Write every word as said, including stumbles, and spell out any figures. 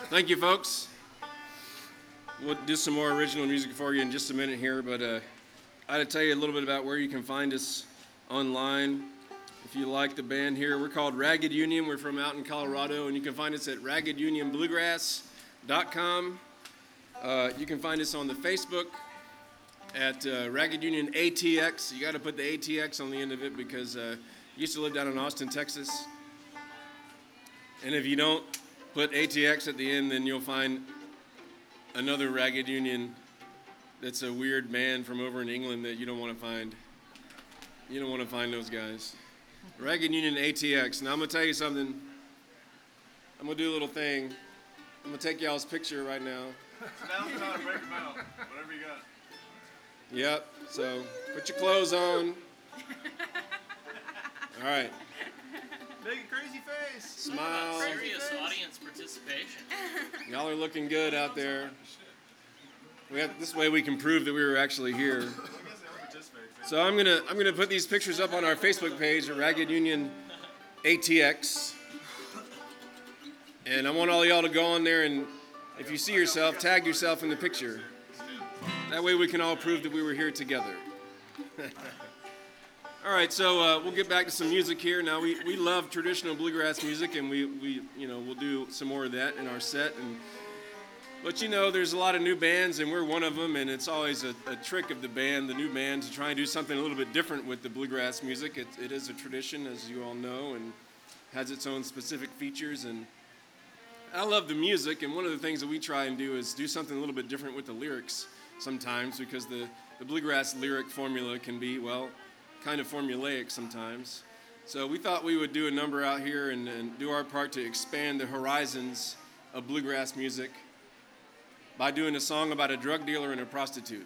Thank you, folks. We'll do some more original music for you in just a minute here, but uh, I had to tell you a little bit about where you can find us online. If you like the band here, we're called Ragged Union. We're from out in Colorado, and you can find us at ragged union bluegrass dot com. Uh, you can find us on the Facebook at uh, Ragged Union A T X. You got to put the A T X on the end of it because uh, I used to live down in Austin, Texas. And if you don't put A T X at the end, then you'll find another Ragged Union that's a weird band from over in England that you don't want to find. You don't want to find those guys. Ragged Union A T X. Now I'm going to tell you something. I'm going to do a little thing. I'm going to take y'all's picture right now. Now's the time to break them out. Whatever you got. Yep. So put your clothes on. All right. Make a crazy face. Smile. Serious audience participation. Y'all are looking good out there. We have, this way we can prove that we were actually here. So I'm gonna I'm gonna put these pictures up on our Facebook page at Ragged Union A T X, and I want all y'all to go on there and, if you see yourself, tag yourself in the picture. That way we can all prove that we were here together. All right, so uh, we'll get back to some music here. Now we, we love traditional bluegrass music, and we, we you know we'll do some more of that in our set. And but you know, there's a lot of new bands, and we're one of them. And it's always a, a trick of the band, the new band, to try and do something a little bit different with the bluegrass music. It, it is a tradition, as you all know, and has its own specific features. And I love the music, and one of the things that we try and do is do something a little bit different with the lyrics sometimes, because the, the bluegrass lyric formula can be, well, kind of formulaic sometimes. So we thought we would do a number out here and, and do our part to expand the horizons of bluegrass music by doing a song about a drug dealer and a prostitute.